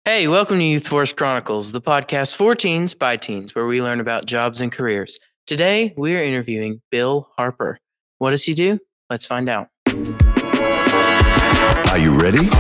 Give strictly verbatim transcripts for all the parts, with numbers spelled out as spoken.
Hey, welcome to Youth Force Chronicles, the podcast for teens by teens, where we learn about jobs and careers. Today, we're interviewing Bill Harper. What does he do? Let's find out. Are you ready?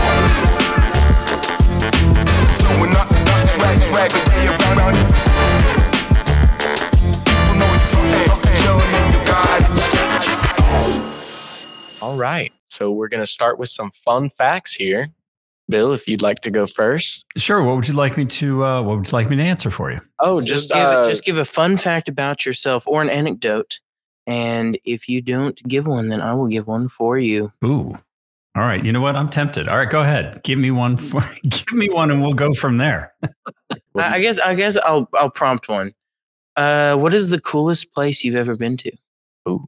All right. So we're going to start with some fun facts here. Bill, if you'd like to go first. Sure. What would you like me to uh, What would you like me to answer for you? Oh, So just give, uh, just give a fun fact about yourself or an anecdote. And if you don't give one, then I will give one for you. Ooh. All right. You know what? I'm tempted. All right. Go ahead. Give me one. For, give me one, and we'll go from there. I, I guess I guess I'll I'll prompt one. Uh, what is the coolest place you've ever been to? Ooh.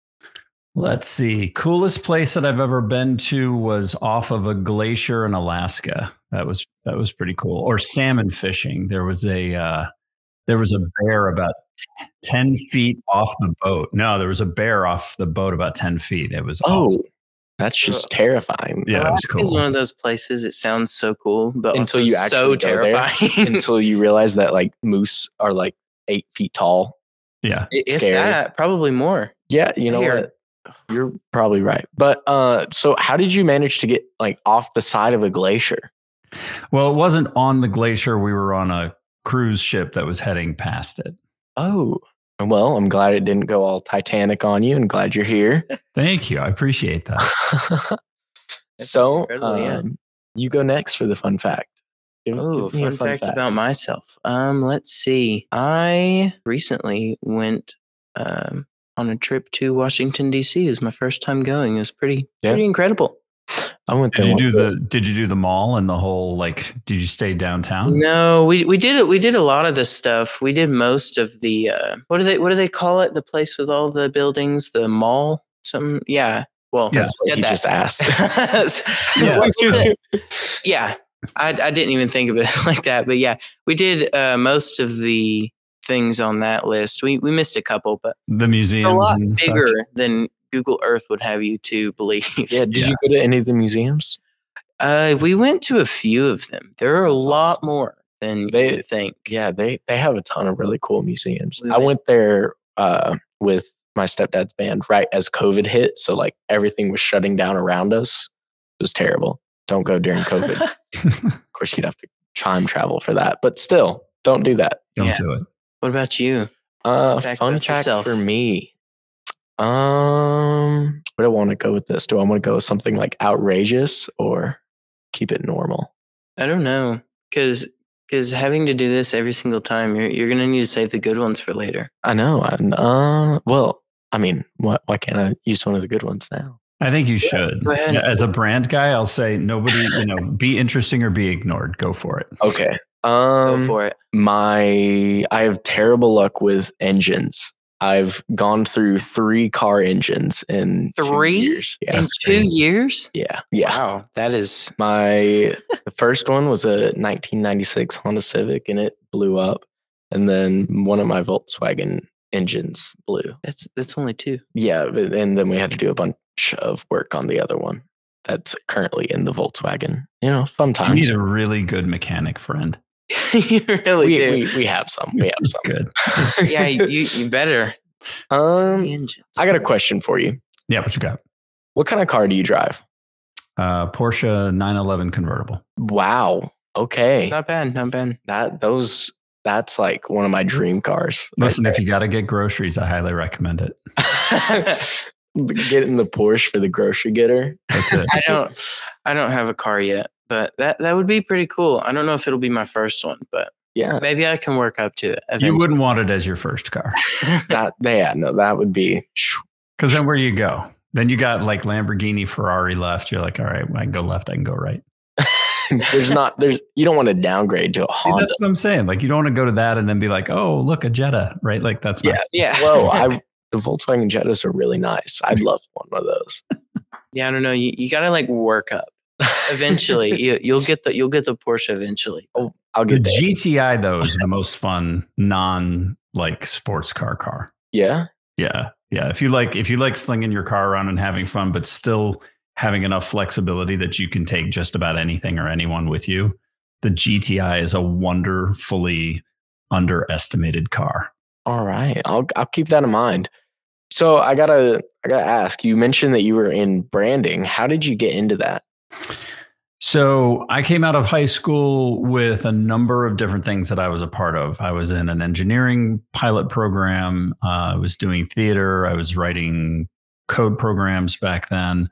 Let's see. Coolest place that I've ever been to was off of a glacier in Alaska. That was that was pretty cool. Or salmon fishing. There was a uh, there was a bear about ten feet off the boat. No, there was a bear off the boat about ten feet. It was oh, awesome. That's just terrifying. Yeah, it was cool. It's one of those places. It sounds so cool, but Until also you so actually go there. terrifying. Until you realize that like moose are like eight feet tall. Yeah. If Scary. that, probably more. Yeah, you know Here. what? You're probably right. But uh, so how did you manage to get like off the side of a glacier? Well, it wasn't on the glacier. We were on a cruise ship that was heading past it. Oh, well, I'm glad it didn't go all Titanic on you, and glad you're here. Thank you. I appreciate that. so incredible, yeah. um, you go next for the fun fact. Give- Oh, give me a fun, fact, about myself. Um, let's see. I recently went um on a trip to Washington D C. It was my first time going. It was pretty Yeah. pretty incredible. I went Did there. you do once. the Did you do the mall and the whole like? Did you stay downtown? No, we we did it. We did a lot of this stuff. We did most of the uh, what do they what do they call it? The place with all the buildings, the mall. Some yeah. Well, Yeah. That's what said you that. just asked. Yeah. What's the- yeah, I I didn't even think of it like that, but yeah, we did uh, most of the things on that list. We we missed a couple, but The a museums lot and bigger such? than Google Earth would have you to believe. Yeah. Did Yeah. you go to any of the museums? Uh, we went to a few of them. There are a That's lot awesome. more than They- you would think. Yeah, they they have a ton of really cool museums. We I went- went there uh, with my stepdad's band right as COVID hit, so like everything was shutting down around us. It was terrible. Don't go during COVID. Of course, you'd have to time travel for that, but still, don't do that. Don't Yeah. do it. What about you? Uh, Fact fun about fact yourself. for me. Um, where do I want to go with this? Do I want to go with something like outrageous or keep it normal? I don't know, because because having to do this every single time, you're you're gonna need to save the good ones for later. I know. I, uh, well, I mean, why, why can't I use one of the good ones now? I think you should. go ahead. Yeah, as a brand guy, I'll say nobody, you know, be interesting or be ignored. Go for it. Okay. Go Um, for it. my I have terrible luck with engines. I've gone through three car engines in two Three? years. Yeah, In two great. years? yeah, yeah. Wow, that is My the first one was a nineteen ninety-six Honda Civic, and it blew up. And then one of my Volkswagen engines blew. that's that's only two. Yeah, but- and then we had to do a bunch of work on the other one that's currently in the Volkswagen. You know, fun You times. need a really good mechanic friend. You really We, do. we we have some. We have some. Good. yeah, you you better. Um, Engines. I got a question for you. Yeah, what you got? What kind of car do you drive? Uh, Porsche nine eleven convertible. Wow. Okay. Not bad, not bad. That those that's like one of my dream cars. Listen, if you got to get groceries, I highly recommend it. Get in the Porsche for the grocery getter. That's it. I don't I don't have a car yet, but that that would be pretty cool. I don't know if it'll be my first one, but Yeah. maybe I can work up to it. You Eventually. wouldn't want it as your first car, That yeah, no, that would be because then where you go? Then you got like Lamborghini, Ferrari left. You're like, all right, I can go left, I can go right. there's not there's you don't want to downgrade to a See, Honda. that's what I'm saying. Like, you don't want to go to that and then be like, oh, look, a Jetta, right? Like, that's not. Yeah. yeah. Whoa, I the Volkswagen Jettas are really nice. I'd love one of those. Yeah, I don't know. You, you gotta like work up. Eventually, you, you'll get the you'll get the Porsche eventually. Oh, I'll The get there. G T I though is the most fun non like sports car car. Yeah. Yeah, yeah. If you like, if you like slinging your car around and having fun, but still having enough flexibility that you can take just about anything or anyone with you, the G T I is a wonderfully underestimated car. All right. I'll I'll keep that in mind. So I gotta I gotta ask, you mentioned that you were in branding. How did you get into that? So I came out of high school with a number of different things that I was a part of. I was in an engineering pilot program. Uh, I was doing theater. I was writing code programs back then.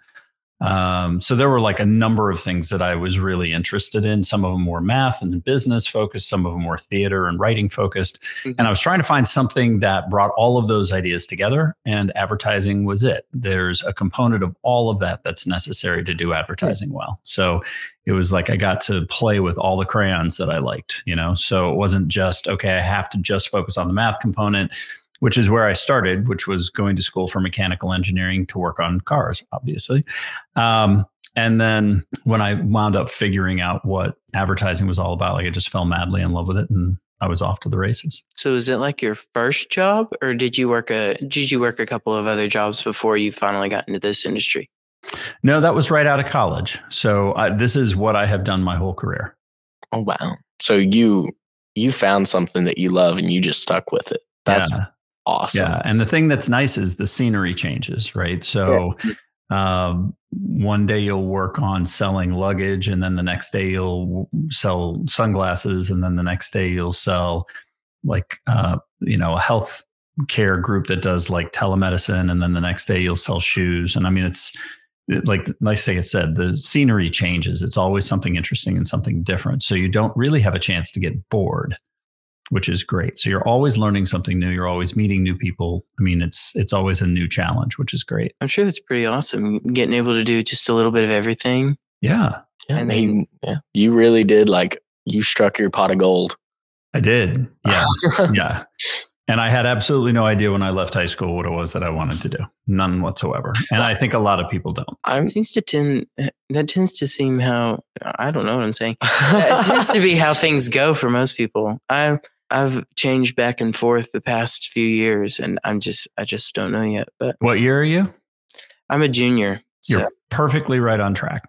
Um, so there were like a number of things that I was really interested in. Some of them were math and business focused. Some of them were theater and writing focused. Mm-hmm. And I was trying to find something that brought all of those ideas together, and advertising was it. There's a component of all of that that's necessary to do advertising mm-hmm. well. So it was like I got to play with all the crayons that I liked, you know? So it wasn't just, okay, I have to just focus on the math component, which is where I started, which was going to school for mechanical engineering to work on cars, obviously. Um, and then when I wound up figuring out what advertising was all about, like I just fell madly in love with it, and I was off to the races. So is it like your first job, or did you work a did you work a couple of other jobs before you finally got into this industry? No, that was right out of college. So I, this is what I have done my whole career. Oh, wow. So you you found something that you love and you just stuck with it. That's yeah. awesome. Yeah. And the thing that's nice is the scenery changes, right? So yeah. um, one day you'll work on selling luggage, and then the next day you'll sell sunglasses, and then the next day you'll sell like, uh, you know, a health care group that does like telemedicine. And then the next day you'll sell shoes. And I mean, it's like, like I said, the scenery changes. It's always something interesting and something different. So you don't really have a chance to get bored, which is great. So you're always learning something new. You're always meeting new people. I mean, it's it's always a new challenge, which is great. I'm sure that's pretty awesome, getting able to do just a little bit of everything. Yeah. Yeah. And then, yeah. You really did, like, you struck your pot of gold. I did. Yeah. Yeah. And I had absolutely no idea when I left high school what it was that I wanted to do. None whatsoever. And I think a lot of people don't. It seems to tend, that tends to seem how, I don't know what I'm saying. It tends to be how things go for most people. I, I've changed back and forth the past few years, and I'm just, I just don't know yet. But what year are you? I'm a junior. So. You're perfectly right on track.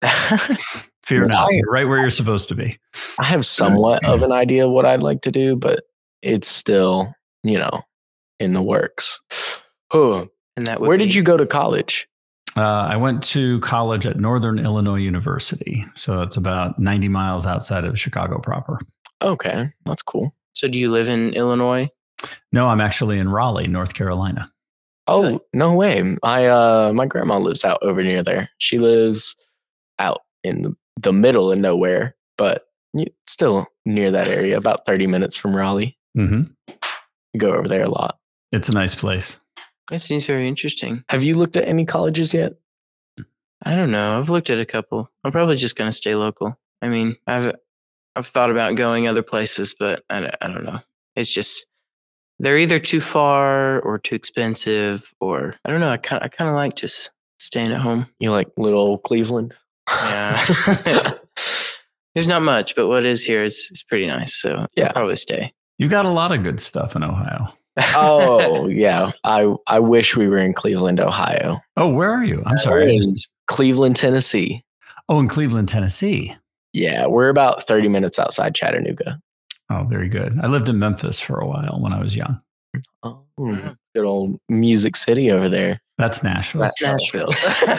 Fear not. You're right where you're supposed to be. I have somewhat of an idea of what I'd like to do, but it's still, you know, in the works. Oh, and that where be- did you go to college? Uh, I went to college at Northern Illinois University. So it's about ninety miles outside of Chicago proper. Okay, that's cool. So do you live in Illinois? No, I'm actually in Raleigh, North Carolina. Oh, Really? No way. I uh my grandma lives out over near there. She lives out in the, the middle of nowhere, but still near that area, about thirty minutes from Raleigh. Mm-hmm. Go over there a lot. It's a nice place. That seems very interesting. Have you looked at any colleges yet? I don't know. I've looked at a couple. I'm probably just going to stay local. I mean, I've I've thought about going other places, but I, I don't know. It's just, they're either too far or too expensive, or I don't know. I kind I kind of like just staying at home. You like little old Cleveland? Yeah. There's not much, but what is here is, is pretty nice. So yeah, I'll probably stay. You got a lot of good stuff in Ohio. Oh, yeah. I, I wish we were in Cleveland, Ohio. Oh, where are you? I'm sorry. In Cleveland, Tennessee. Oh, in Cleveland, Tennessee. Yeah, we're about thirty minutes outside Chattanooga. Oh, very good. I lived in Memphis for a while when I was young. Oh, good old Music City over there. That's Nashville. That's Nashville.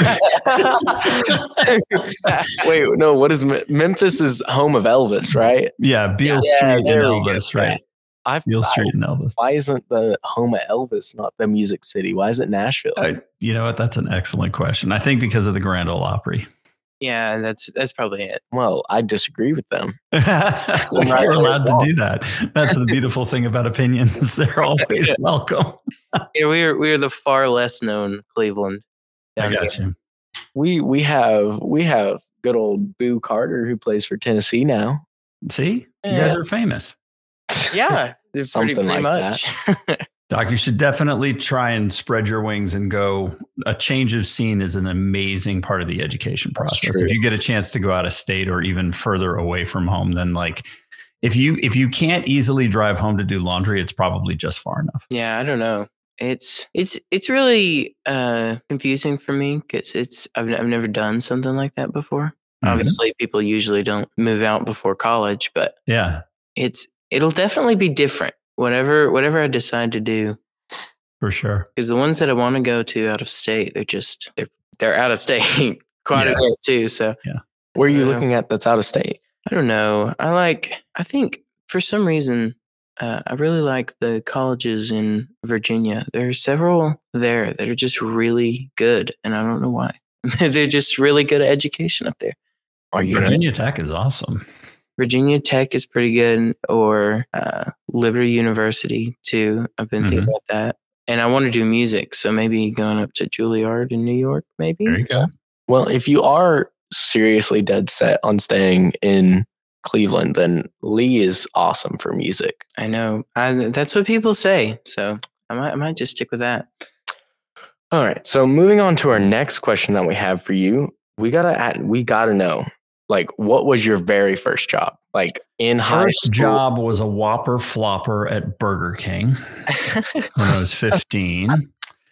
Wait, no, what is Memphis is home of Elvis, right? Yeah, Beale yeah, Street and Elvis, right? I've, Beale Street and Elvis. Why isn't the home of Elvis not the Music City? Why is it Nashville? I, you know what? That's an excellent question. I think because of the Grand Ole Opry. Yeah, that's that's probably it. Well, I disagree with them. You're allowed to do that. That's the beautiful thing about opinions. They're always welcome. Yeah, we are we are the far less known Cleveland. I got here. you. We we have we have good old Boo Carter who plays for Tennessee now. See, you Yeah. guys are famous. Yeah, it's pretty, Something pretty like much. Doc, you should definitely try and spread your wings and go. A change of scene is an amazing part of the education That's process. true. If you get a chance to go out of state or even further away from home, then like if you if you can't easily drive home to do laundry, it's probably just far enough. Yeah, I don't know. It's it's it's really uh, confusing for me because it's I've I've never done something like that before. Obviously, people usually don't move out before college, but yeah, it's it'll definitely be different. Whatever whatever I decide to do, for sure. because the ones that I want to go to out of state, they're just they're they're out of state quite Yeah. a bit too. So Yeah. Where are you Yeah. looking at that's out of state? I don't know. I like. I think for some reason, uh, I really like the colleges in Virginia. There are several there that are just really good, and I don't know why. They're just really good at education up there. Are you gonna, Virginia Tech is awesome. Virginia Tech is pretty good, or uh, Liberty University too. I've been thinking Mhm. about that, and I want to do music, so maybe going up to Juilliard in New York, maybe. There you go. well, if you are seriously dead set on staying in Cleveland, then Lee is awesome for music. I know. I, that's what people say, so I might, I might just stick with that. All right. So moving on to our next question that we have for you, we gotta add, we gotta know, like, what was your very first job? Like in high First school? job was a Whopper flopper at Burger King when I was fifteen.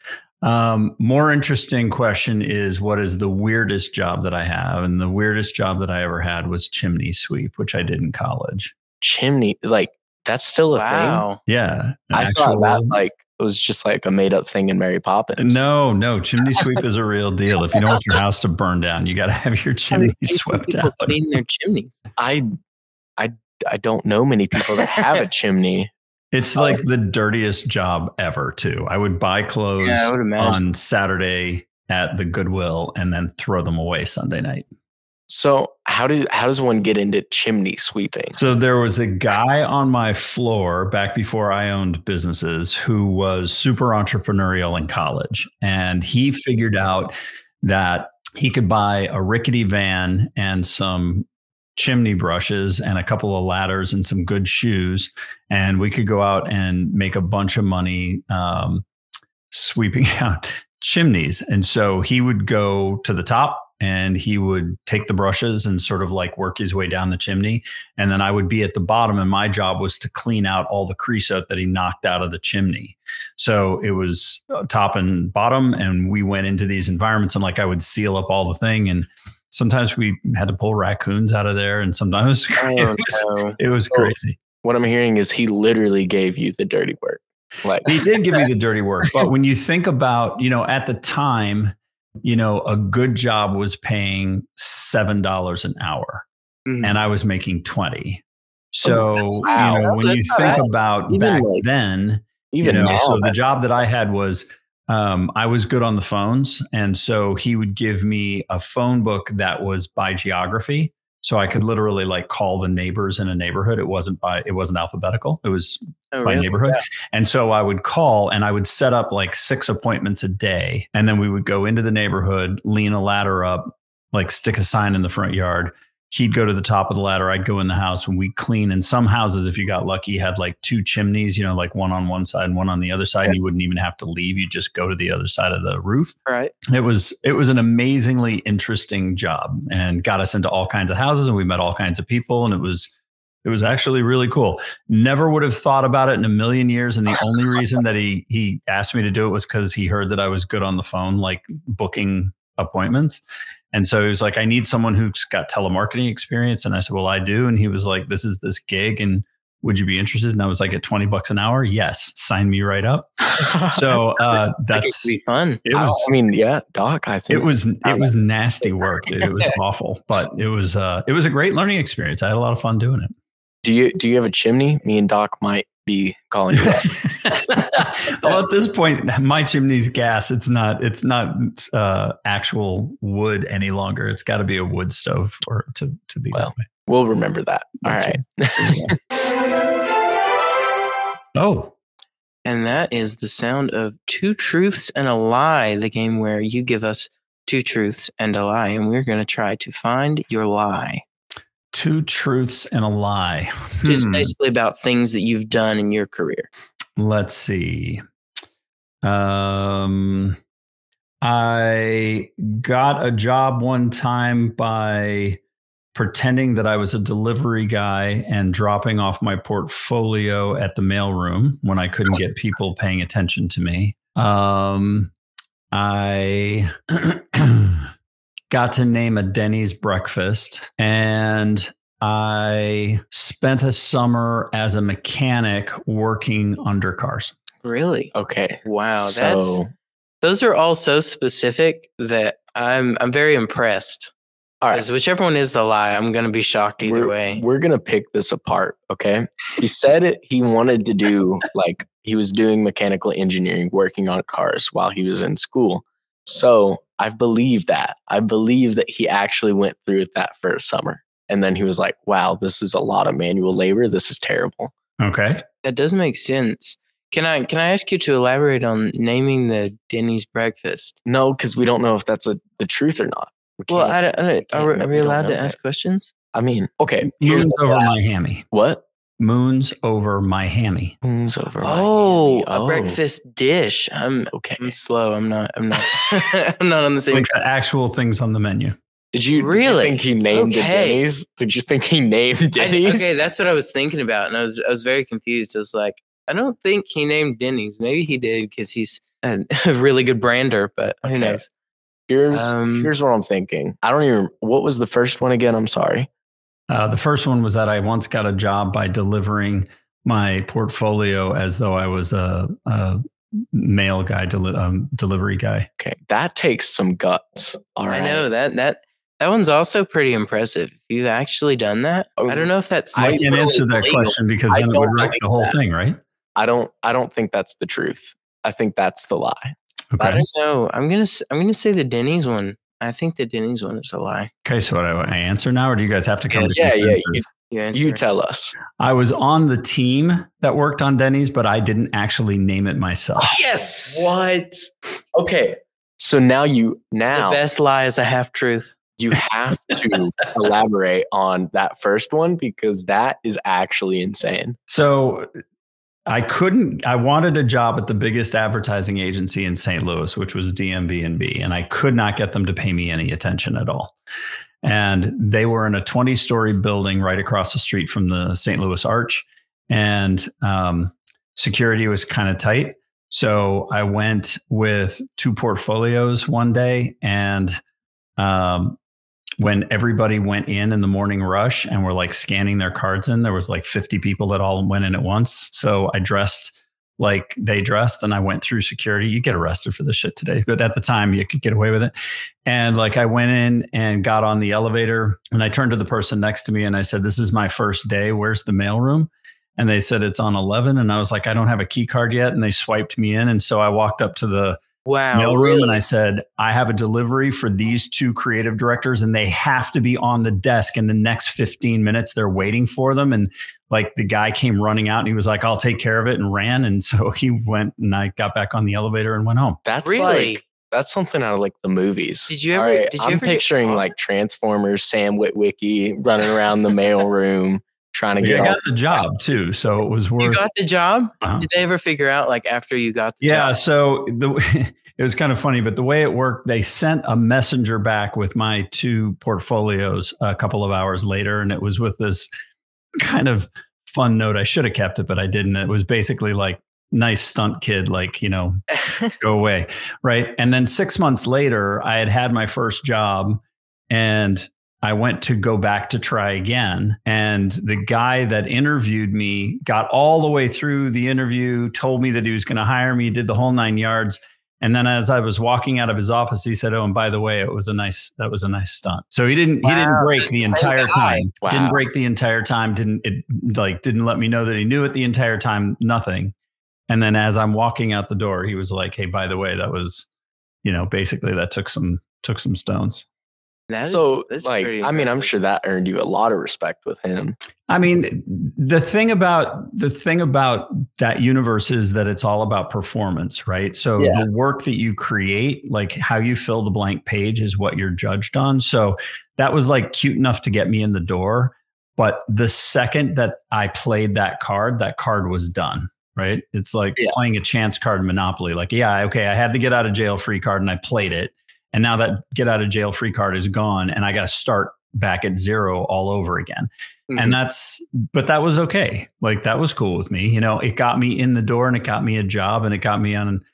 Um, more interesting question is, what is the weirdest job that I have? And the weirdest job that I ever had was chimney sweep, which I did in college. Chimney, like that's still a thing. Wow. Yeah. an I thought actual- that like it was just like a made up thing in Mary Poppins. No, no, chimney sweep is a real deal. If you don't want your house to burn down, you got to have your chimney swept People out. clean their chimneys. I, I, I don't know many people that have a chimney. It's like the dirtiest job ever, too. I would buy clothes Yeah, I would imagine. on Saturday at the Goodwill and then throw them away Sunday night. So how do how does one get into chimney sweeping? So there was a guy on my floor back before I owned businesses who was super entrepreneurial in college. And he figured out that he could buy a rickety van and some chimney brushes and a couple of ladders and some good shoes. And we could go out and make a bunch of money um, sweeping out chimneys. And so he would go to the top and he would take the brushes and sort of like work his way down the chimney. And then I would be at the bottom, and my job was to clean out all the creosote that he knocked out of the chimney. So it was top and bottom, and we went into these environments, and like I would seal up all the thing. And sometimes we had to pull raccoons out of there, and sometimes Oh, it was, no. it was crazy. What I'm hearing is he literally gave you the dirty work. Like He did give me the dirty work. But when you think about, you know, at the time, you know, a good job was paying seven dollars an hour, Mhm. and I was making twenty. So, that's- wow. you know, when you That's not think bad. about Even back like- then, even you know, now, so the that's- job that I had was um, I was good on the phones. And so he would give me a phone book that was by geography. So I could literally like call the neighbors in a neighborhood. It wasn't by, it wasn't alphabetical. It was Oh, by really? neighborhood. And so I would call and I would set up like six appointments a day. And then we would go into the neighborhood, lean a ladder up, like stick a sign in the front yard. He'd go to the top of the ladder. I'd go in the house and we'd clean. And some houses, if you got lucky, had like two chimneys, you know, like one on one side and one on the other side. And you wouldn't even have to leave. You just go to the other side of the roof. Right. It was it was an amazingly interesting job and got us into all kinds of houses, and we met all kinds of people, and it was it was actually really cool. Never would have thought about it in a million years, and the only reason that he he asked me to do it was because he heard that I was good on the phone, like booking appointments. And so he was like, I need someone who's got telemarketing experience. And I said, well, I do. And he was like, this is this gig, and would you be interested? And I was like, at twenty bucks an hour? Yes. Sign me right up. So uh, Like, it that's, could be fun. it I was, mean, yeah, Doc, I think it was, it was nasty work, dude. It was awful, but it was, uh, it was a great learning experience. I had a lot of fun doing it. Do you do you have a chimney? Me and Doc might be calling you up. Well, at this point, my chimney's gas. It's not, it's not uh, actual wood any longer. It's got to be a wood stove or to, to be Well, that way. We'll remember that. All That's right. Oh, And that is the sound of Two Truths and a Lie, the game where you give us two truths and a lie, and we're going to try to find your lie. two truths and a lie. Just Hmm. basically about things that you've done in your career. Let's see. Um, I got a job one time by pretending that I was a delivery guy and dropping off my portfolio at the mailroom when I couldn't get people paying attention to me. Um, I got to name a Denny's breakfast, and I spent a summer as a mechanic working under cars. Really? Okay. Wow. So- That's those are all so specific that I'm I'm very impressed. All right. Because whichever one is the lie, I'm gonna be shocked either we're, way. We're gonna pick this apart, okay? He said it, he wanted to do like he was doing mechanical engineering, working on cars while he was in school. So I believe that. I believe that he actually went through it that first summer. And then he was like, wow, this is a lot of manual labor. This is terrible. Okay. That does make sense. Can I can I ask you to elaborate on naming the Denny's breakfast? No, because we don't know if that's a, the truth or not. We Well, can't- I, don't- I, don't- can't are, we- know. are We we don't allowed know to that. ask questions? I mean, okay. here's Moons the over lie. my hammy. What? Moons over my hammy. Moons over my Oh, hammy. a breakfast dish. I'm Okay. I'm slow. I'm not. I'm not. I'm not on the same. Like the actual things on the menu. Did you Really? Did you think he named the Okay. Denny's? Did you think he named I- Denny's? okay, that's what I was thinking about, and I was I was very confused. I was like, I don't think he named Denny's. Maybe he did because he's a, a really good brander, but who Okay. knows? Here's Um, here's what I'm thinking. I don't even. What was the first one again? I'm sorry. Uh, the first one was that I once got a job by delivering my portfolio as though I was a, a mail guy, deli- um, delivery guy. Okay, that takes some guts. All right. I know that that that one's also pretty impressive. If you've actually done that, Oh, I don't know if that's. I I can't really answer that believe- question because I then it don't would wreck believe the whole that. thing, right? I don't. I don't think that's the truth. I think that's the lie. Okay. I don't know. I'm gonna s- I'm gonna say the Denny's one. I think the Denny's one is a lie. Okay. So what, I, I answer now, or do you guys have to come Yes. to Yeah, yeah, consensus? You, answer. You tell us. I was on the team that worked on Denny's, but I didn't actually name it myself. Yes. What? Okay. So now you The now best lie is a half truth. you have to elaborate on that first one because that is actually insane. So I couldn't, I wanted a job at the biggest advertising agency in Saint Louis, which was D M B and B, and I could not get them to pay me any attention at all. And they were in a twenty story building right across the street from the Saint Louis Arch. And um, security was kind of tight. So I went with two portfolios one day, and um, when everybody went in in the morning rush and were like scanning their cards in, there was like fifty people that all went in at once. So I dressed like they dressed and I went through security. You get arrested for this shit today, but at the time you could get away with it. And like I went in and got on the elevator and I turned to the person next to me and I said, "This is my first day. Where's the mailroom?" And they said, "It's on eleven." And I was like, "I don't have a key card yet." And they swiped me in. And so I walked up to the Wow. mailroom really? and I said, "I have a delivery for these two creative directors and they have to be on the desk in the next fifteen minutes. They're waiting for them." And like the guy came running out and he was like, "I'll take care of it," and ran. And so he went and I got back on the elevator and went home. That's Really? like that's something out of like the movies. Did you All ever- right, did you I'm ever get picturing caught? like Transformers, Sam Witwicky running around the mailroom trying to I get all got the this job too. So it was You worth got the job? Uh-huh. Did they ever figure out like after you got the Yeah, job? so the it was kind of funny, but the way it worked, they sent a messenger back with my two portfolios a couple of hours later, and it was with this kind of fun note. I should have kept it, but I didn't. It was basically like, "Nice stunt, kid, like, you know, go away." Right. And then six months later, I had had my first job and I went to go back to try again. And the guy that interviewed me got all the way through the interview, told me that he was going to hire me, did the whole nine yards. And then as I was walking out of his office, he said, "Oh, and by the way, it was a nice, that was a nice stunt." So he didn't, he didn't Wow, break the the same entire guy. time. Wow. Didn't break the entire time. Didn't, it like, didn't let me know that he knew it the entire time. Nothing. And then as I'm walking out the door, he was like, "Hey, by the way, that was, you know, basically that took some, took some stones." That is- so that's like pretty I mean, I'm impressive. sure that earned you a lot of respect with him. I mean, the thing about the thing about that universe is that it's all about performance, right? So Yeah. the work that you create, like how you fill the blank page is what you're judged on. So that was like cute enough to get me in the door. But the second that I played that card, that card was done, right? It's like Yeah. playing a chance card Monopoly. Like, yeah, okay, I had the get out of jail free card and I played it. And now that get out of jail free card is gone and I got to start back at zero all over again. Mhm. And that's, but that was okay. Like that was cool with me. You know, it got me in the door and it got me a job and it got me on,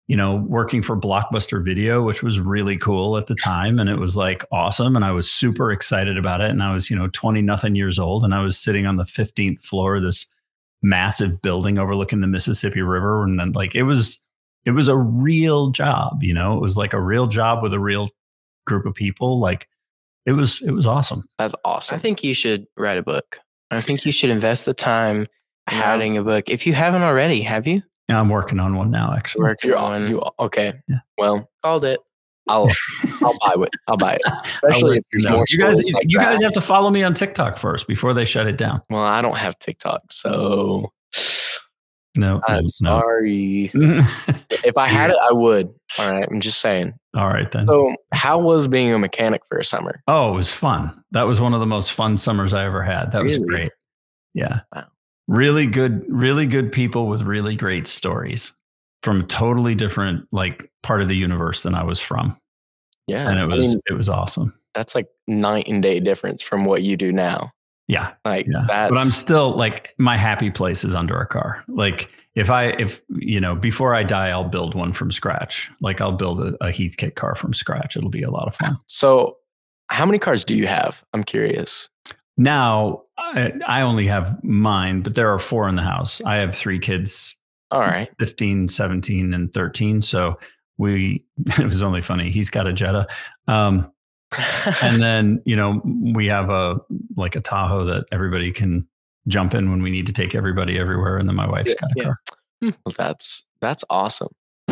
you know, working for Blockbuster Video, which was really cool at the time. And it was like awesome. And I was super excited about it. And I was, you know, twenty nothing years old. And I was sitting on the fifteenth floor of this massive building overlooking the Mississippi River. And then like, it was, it was a real job, you know, it was like a real job with a real group of people. Like it was, it was awesome. That's awesome. I think you should write a book. I think you should invest the time Have- writing a book. If you haven't already, have you? Yeah, I'm working on one now, actually. Working You're on you okay. Yeah. Well, called it. I'll I'll buy it. I'll buy it. Especially if there's No, more you guys, stories like you that. guys have to follow me on TikTok first before they shut it down. Well, I don't have TikTok, so No, I'm no. sorry. If I had it, I would. All right, I'm just saying. All right, then. So, how was being a mechanic for a summer? Oh, it was fun. That was one of the most fun summers I ever had. That was Really? great. Yeah. Wow. Really good, really good people with really great stories from a totally different like part of the universe than I was from. Yeah, And it I was mean, it was awesome. that's like night and day difference from what you do now. Yeah. Like Yeah. that's. But I'm still like my happy place is under a car. Like if I if you know, before I die, I'll build one from scratch. Like I'll build a, a Heathkit car from scratch. It'll be a lot of fun. So, how many cars do you have? I'm curious. Now I, I only have mine, but there are four in the house. I have three kids, All right. fifteen, seventeen, and thirteen. So we, it was only funny. He's got a Jetta. Um, and then, you know, we have a, like a Tahoe that everybody can jump in when we need to take everybody everywhere. And then my wife's got a Yeah. car. Well, that's that's awesome.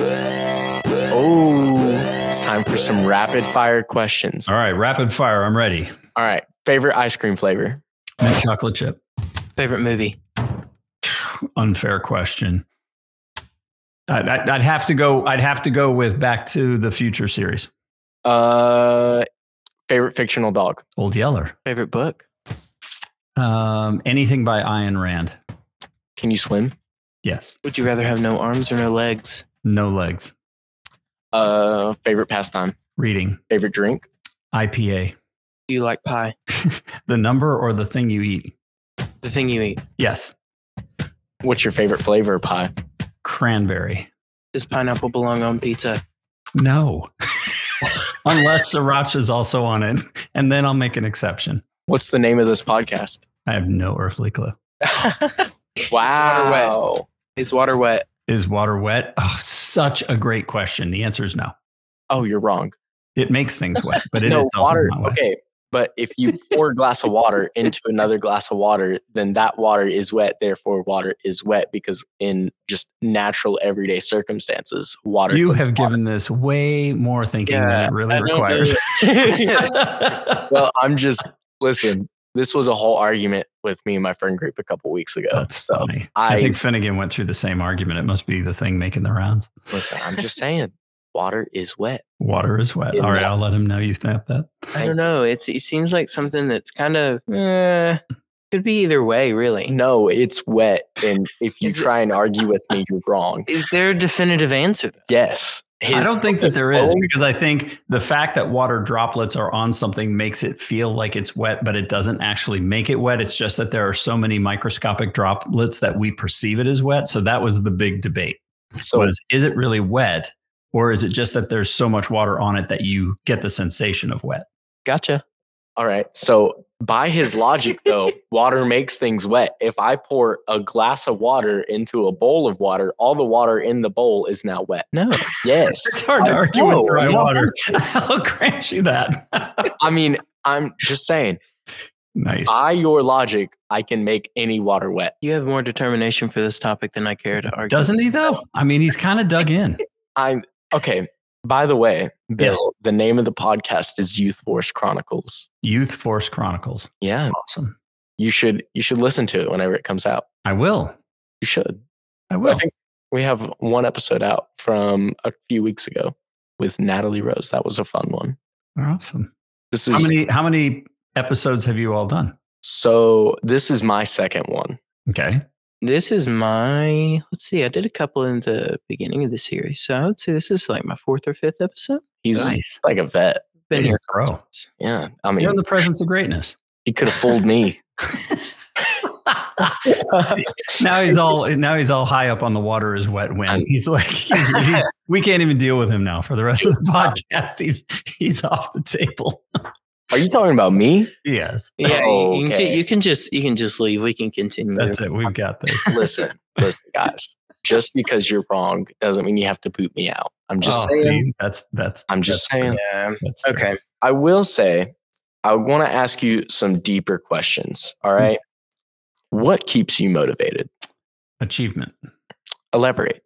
Oh, it's time for some rapid fire questions. All right. Rapid fire. I'm ready. All right. Favorite ice cream flavor? Mint chocolate chip. Favorite movie? Unfair question. I'd, I'd I'd have to go. I'd have to go with Back to the Future series. Uh, favorite fictional dog? Old Yeller. Favorite book? Um, anything by Ayn Rand. Can you swim? Yes. Would you rather have no arms or no legs? No legs. Uh, favorite pastime? Reading. Favorite drink? I P A. Do you like pie? The number or the thing you eat? The thing you eat. Yes. What's your favorite flavor of pie? Cranberry. Does pineapple belong on pizza? No. Unless Sriracha's also on it. And then I'll make an exception. What's the name of this podcast? I have no earthly clue. Wow. Is water wet? Is water wet? Oh, such a great question. The answer is no. Oh, you're wrong. It makes things wet, but it no, itself water. is not wet. Okay. But if you pour a glass of water into another glass of water, then that water is wet. Therefore, water is wet because in just natural everyday circumstances, water. You is have water. given this way more thinking than it really I don't know. requires. Well, I'm just listen. This was a whole argument with me and my friend group a couple weeks ago. That's so funny. I, I think Finnegan went through the same argument. It must be the thing making the rounds. listen. I'm just saying, water is wet. Water is wet. In All right, that- I'll let him know you think that. I don't know. It's it seems like something that's kind of eh, could be either way, really. No, it's wet, and if you Is it- try and argue with me, you're wrong. Is there a definitive answer? Though? Yes, I His- don't think that there is Oh, because I think the fact that water droplets are on something makes it feel like it's wet, but it doesn't actually make it wet. It's just that there are so many microscopic droplets that we perceive it as wet. So that was the big debate. So Was is it really wet, or is it just that there's so much water on it that you get the sensation of wet? Gotcha. all right. So by his logic, though, water makes things wet. If I pour a glass of water into a bowl of water, all the water in the bowl is now wet. No. Yes. It's hard to I argue know, with dry I know. water. I'll grant you that. I mean, I'm just saying, Nice. by your logic, I can make any water wet. You have more determination for this topic than I care to argue. Doesn't he though? I mean, he's kind of dug in. I'm okay. By the way, Bill, the name of the podcast is Youth Force Chronicles. Youth Force Chronicles. Yeah, Awesome. you should you should listen to it whenever it comes out. I will. You should. I will. I think we have one episode out from a few weeks ago with Natalie Rose. That was a fun one. Awesome. This is How many how many episodes have you all done? so this is my second one. Okay. This is my, let's see, I did a couple in the beginning of the series. So I would say this is like my fourth or fifth episode. He's Nice. like a vet. Been He's here. a pro. Yeah. I mean, You're in the presence of greatness. he could have fooled me. now he's all now he's all high up on the water as wet wind. He's like, he's, he's, we can't even deal with him now for the rest of the podcast. He's he's off the table. Are you talking about me? Yes. Yeah, Oh, you, can, okay. you can just you can just leave. We can continue. That's it. We've got this. Listen, listen, guys. Just because you're wrong doesn't mean you have to boot me out. I'm just Oh, saying. see, that's that's. I'm just that's, saying. Yeah. That's true. Okay. I will say, I want to ask you some deeper questions. All right. What keeps you motivated? Achievement. Elaborate.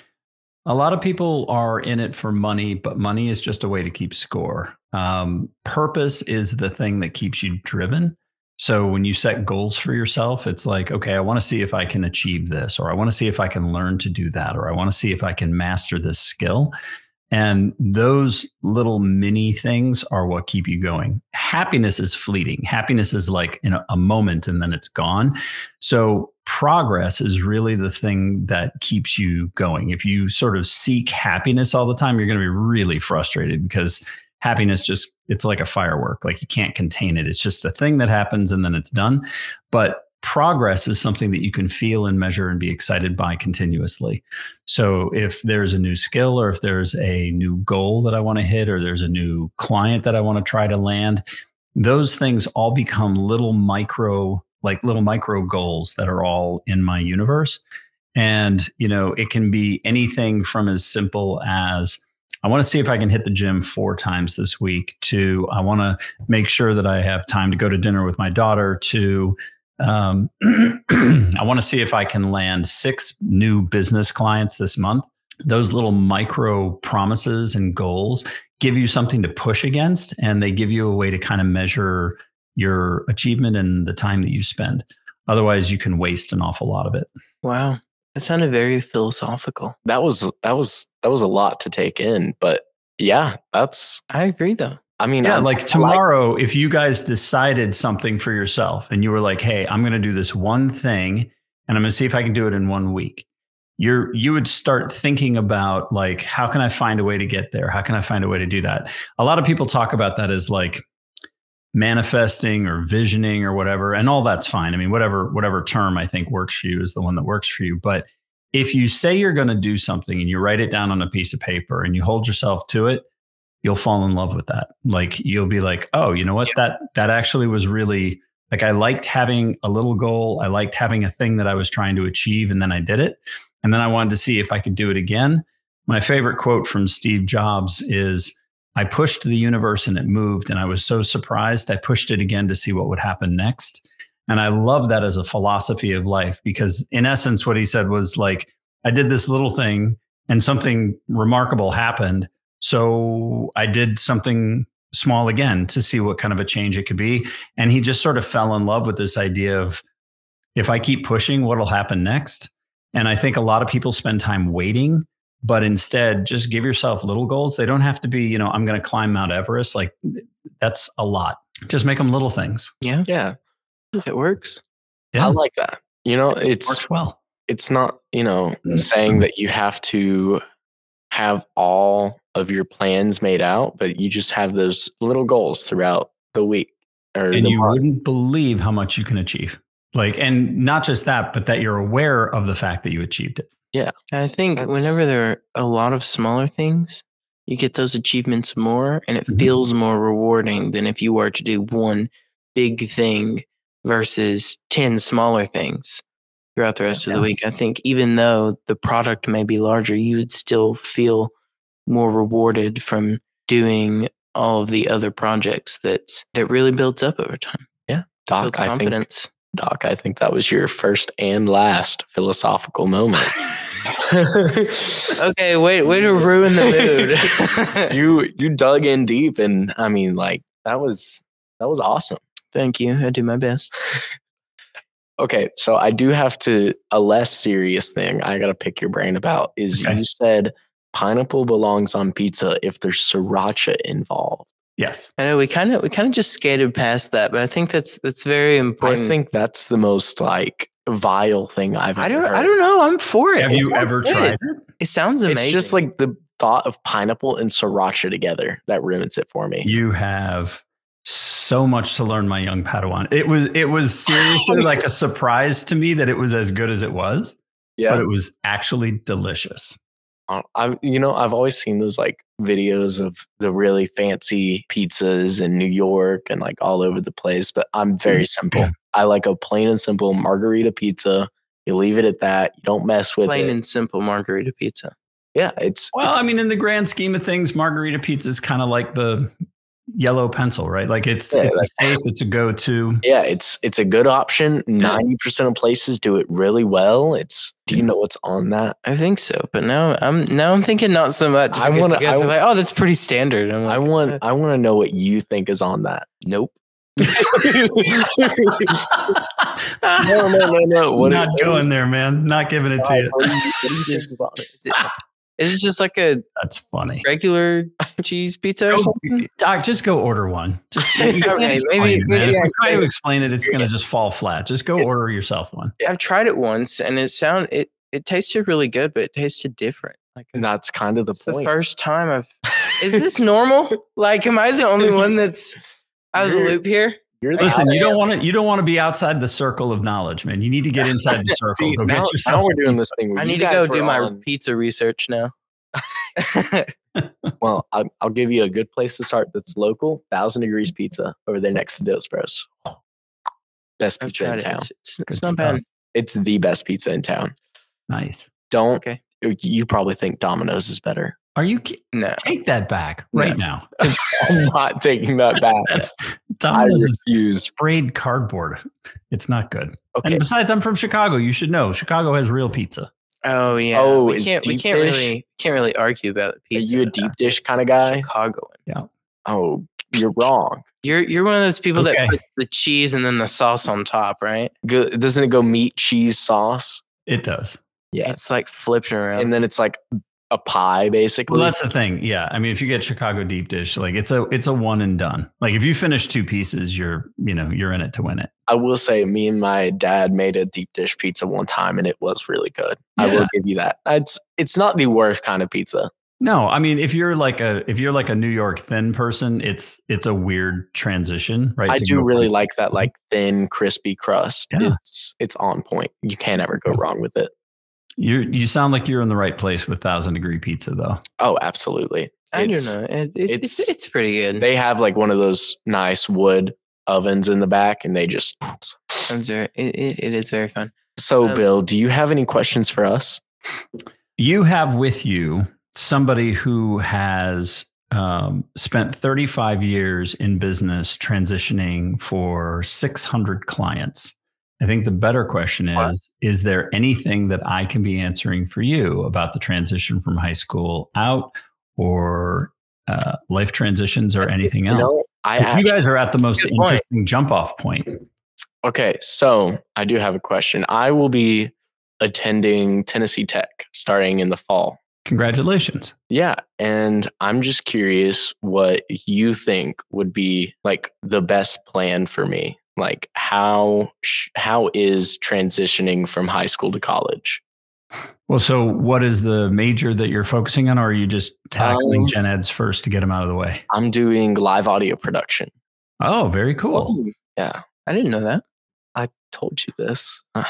A lot of people are in it for money, but money is just a way to keep score. Um, purpose is the thing that keeps you driven. So when you set goals for yourself, it's like, okay, I want to see if I can achieve this, or I want to see if I can learn to do that, or I want to see if I can master this skill. And those little mini things are what keep you going. Happiness is fleeting. Happiness is like in a, a moment and then it's gone. So progress is really the thing that keeps you going. If you sort of seek happiness all the time, you're going to be really frustrated because happiness just, it's like a firework. Like you can't contain it. It's just a thing that happens and then it's done. But progress is something that you can feel and measure and be excited by continuously. So if there's a new skill, or if there's a new goal that I want to hit, or there's a new client that I want to try to land, those things all become little micro, like little micro goals that are all in my universe. And, you know, it can be anything from as simple as, I want to see if I can hit the gym four times this week, to I want to make sure that I have time to go to dinner with my daughter, to Um, I want to see if I can land six new business clients this month. Those little micro promises and goals give you something to push against, and they give you a way to kind of measure your achievement and the time that you spend. Otherwise, you can waste an awful lot of it. Wow. That sounded very philosophical. That was that was that was a lot to take in, but yeah, that's. I agree, though. I mean, Yeah, I, like tomorrow, if you guys decided something for yourself and you were like, hey, I'm going to do this one thing and I'm going to see if I can do it in one week, you're, you would start thinking about like, how can I find a way to get there? How can I find a way to do that? A lot of people talk about that as like manifesting or visioning or whatever, and all that's fine. I mean, whatever, whatever term I think works for you is the one that works for you. But if you say you're going to do something and you write it down on a piece of paper and you hold yourself to it, you'll fall in love with that. Like you'll be like, oh, you know what? That that actually was really like, I liked having a little goal. I liked having a thing that I was trying to achieve, and then I did it. And then I wanted to see if I could do it again. My favorite quote from Steve Jobs is, I pushed the universe and it moved, and I was so surprised. I pushed it again to see what would happen next. And I love that as a philosophy of life, because in essence, what he said was like, I did this little thing and something remarkable happened. So I did something small again to see what kind of a change it could be. And he just sort of fell in love with this idea of, if I keep pushing, what'll happen next? And I think a lot of people spend time waiting, but instead just give yourself little goals. They don't have to be, you know, I'm going to climb Mount Everest. Like that's a lot. Just make them little things. Yeah. yeah, It works. Yeah. I like that. You know, it's Works well. it's not, you know, saying that you have to have all of your plans made out, but you just have those little goals throughout the week. Or And the you month. wouldn't believe how much you can achieve. Like, and not just that, but that you're aware of the fact that you achieved it. I think That's- whenever there are a lot of smaller things, you get those achievements more, and it Mhm. feels more rewarding than if you were to do one big thing versus ten smaller things throughout the rest of the Yeah. week. I think even though the product may be larger, you would still feel more rewarded from doing all of the other projects that that really builds up over time. Doc, Builds I think, confidence. Doc, I think that was your first and last philosophical moment. Okay, wait, way to ruin the mood. you you dug in deep, and I mean, like that was that was awesome. Thank you. I do my best. Okay, so I do have to, a less serious thing I got to pick your brain about is Okay. you said pineapple belongs on pizza if there's sriracha involved. Yes. I know we kind of we kind of just skated past that, but I think that's that's very important. I think that's the most like vile thing I've ever I don't heard. I don't know. I'm for it. Have It you sounds ever good. tried it? It sounds amazing. It's just like the thought of pineapple and sriracha together that ruins it for me. You have so much to learn my young Padawan. It was it was seriously like a surprise to me that it was as good as it was. Yeah. But it was actually delicious. I, you know, I've always seen those like videos of the really fancy pizzas in New York and like all over the place, but I'm very simple. I like a plain and simple margarita pizza. You leave it at that. You don't mess with Plain it. and simple margarita pizza. Yeah, it's Well, it's, I mean, in the grand scheme of things, margarita pizza is kind of like the yellow pencil, right? Like it's, Yeah, it's like- safe. It's a go-to. yeah, it's it's a good option. ninety percent of places do it really well. It's do you know what's on that? I think so, but now I'm now I'm thinking not so much. I because wanna- you guys I are like, oh, that's pretty standard. I'm like, I want I want to know what you think is on that. nope. No, no, no, no. What Not going there, man. Not giving it to you. It's just, is it just like a That's funny. regular cheese pizza or Go- something? Doc, just go order one. Just you can't Okay, explain maybe- it, man. maybe If I you try to could explain it, it's going to just fall flat. Just go It's- order yourself one. I've tried it once, and it sound it it tasted really good, but it tasted different. Like And that's kind of the it's the point. first time I've. Is this normal? Like, am I the only one that's out of the You're- loop here? You're the Listen, you outlier. don't want to. You don't want to be outside the circle of knowledge, man. You need to get inside the circle. See, go now, get yourself. now we're doing this thing. Where I you need to guys go do were my on- pizza research now. Well, I'll, I'll give you a good place to start. That's local. Thousand Degrees Pizza over there next to Dos Bros. Best I've pizza in tried it. town. It's, it's, Good it's not stuff. bad. It's the best pizza in town. Nice. Don't. Okay. You probably think Domino's is better. Are you? ki- No. Take that back right now. I'm not taking that back. That's I Domino's is refuse. sprayed cardboard. It's not good. Okay. And besides, I'm from Chicago. You should know Chicago has real pizza. Oh yeah. Oh, we is can't. We deep can't dish- really can't really argue about Are pizza. you a deep dish kind of guy? Chicago. Oh, you're wrong. You're you're one of those people Okay. that puts the cheese and then the sauce on top, right? Go, doesn't it go meat, cheese, sauce? It does. Yeah. It's like flipping around. And then it's like a pie, basically. Well, that's the thing. Yeah. I mean, if you get Chicago deep dish, like it's a it's a one and done. Like if you finish two pieces, you're you know you're in it to win it. I will say, me and my dad made a deep dish pizza one time, and it was really good. I Yeah. will give you that. It's it's not the worst kind of pizza. No, I mean if you're like a if you're like a New York thin person, it's it's a weird transition, right? I to do go really from- like that, like thin, crispy crust. Yeah. It's it's on point. You can't ever go wrong with it. You you sound like you're in the right place with Thousand Degree Pizza, though. Oh, absolutely. I don't It's- know. It, it, it's, it's- it's pretty good. They have like one of those nice wood ovens in the back, and they just. It's very- it, it, it is very fun. So, Um, Bill, do you have any questions for us? You have with you somebody who has um, spent thirty-five years in business transitioning for six hundred clients. I think the better question is, What? is there anything that I can be answering for you about the transition from high school out or uh, life transitions or anything You else? know, I you actually, guys are at the most Good point. interesting jump off point. okay. So I do have a question. I will be attending Tennessee Tech starting in the fall. Congratulations. Yeah, and I'm just curious what you think would be like the best plan for me. Like how sh- how is transitioning from high school to college? Well, so what is the major that you're focusing on, or are you just tackling Um, gen eds first to get them out of the way? I'm doing live audio production. Oh, very cool. Oh, Yeah, I didn't know that. I told you this. Uh,